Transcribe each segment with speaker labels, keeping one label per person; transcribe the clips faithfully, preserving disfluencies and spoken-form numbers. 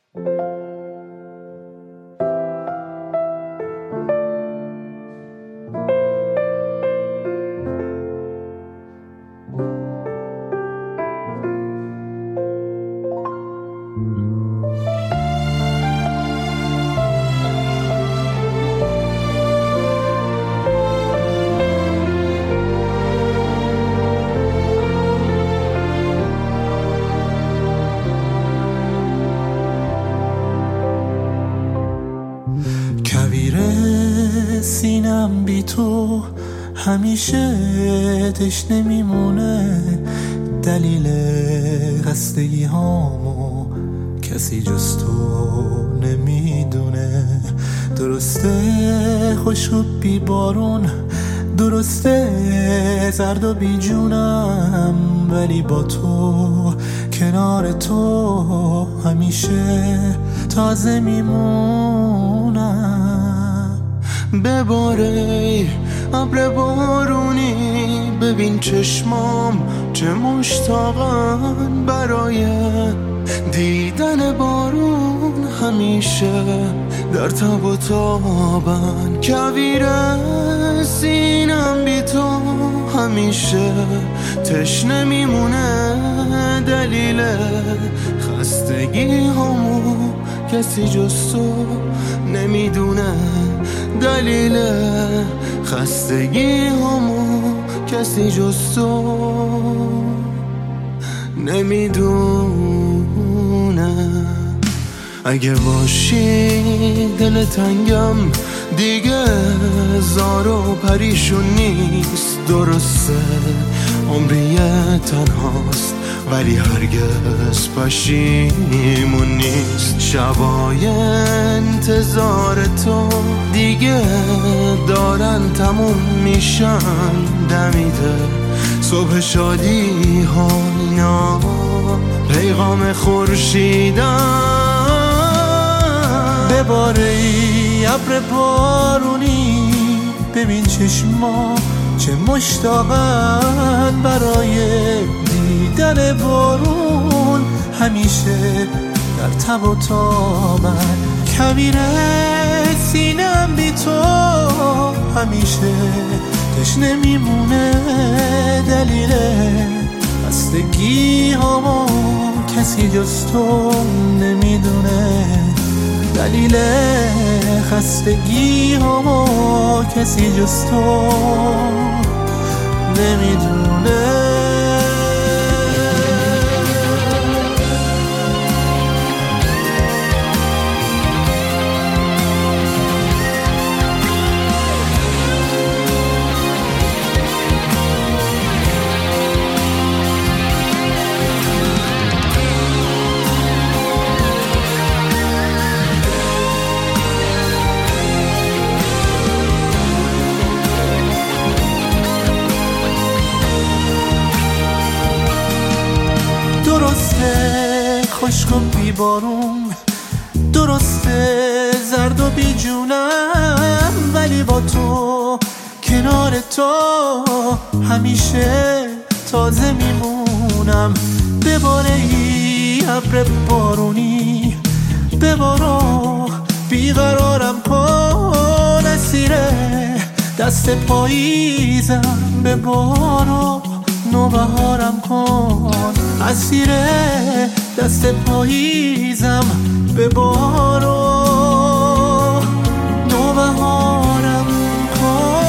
Speaker 1: سینم بی تو همیشه تشنه میمونه، دلیل خستگی هامو کسی جز تو نمیدونه. درسته خوش و بی بارون، درسته زرد و بی جونم، ولی با تو کنار تو همیشه تازه میمونم.
Speaker 2: بباره ابر بارونی، ببین چشمام چه مشتاقن برای دیدن بارون، همیشه در تب و تابن. کویر سینم بی تو همیشه تشنه میمونه، دلیل خستگی همو کسی جز تو نمیدونه، دلیل خستگی همو کسی جز تو نمیدونه. اگه باشی دل تنگم دیگه زار و پریشون نیست. درسته عمری تنهاست ولی هرگز پشیمون نیست. شبای انتظار تو دیگه دارن تموم میشن، دمیده صبح شادی ها اینا پیغام خورشیدن.
Speaker 1: بباره ای ابر بارونی، ببین چشما چه مشتاقن برای دیدن بارون، همیشه در تب و تابن. کویر سینم بی تو همیشه تشنه میمونه، دلیل خستگی همو کسی جز تو نمیدونه، دلیل خستگی همو کسی جز تو نمیدونه. درسته خشک و بی بارون، درسته زرد و بی جونم، ولی با تو کنار تو همیشه تازه میمونم. بباره ای ابر بارونی، ببارو بیقرارم کن، اسیر دست پاییزم ببارو نوبهارم کن، اسیر دست پاییزم ببارو نوبهارم کن.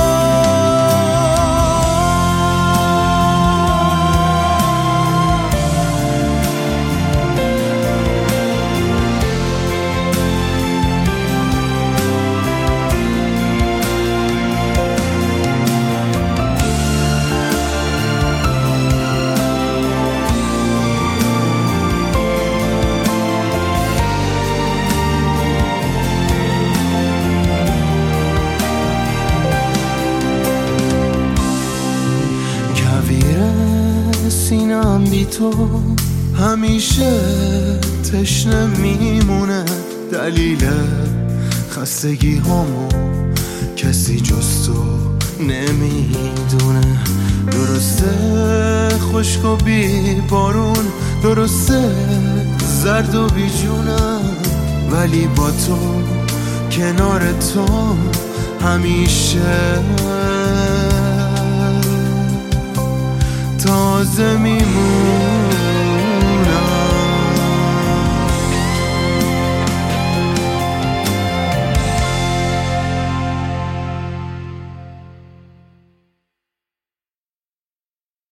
Speaker 1: سینم بی تو همیشه تشنه میمونه، دلیل خستگی همو کسی جز تو نمیدونه. درسته خشک و بی بارون، درسته زرد و بیجونم، ولی با تو کنار تو همیشه تازه میمونم.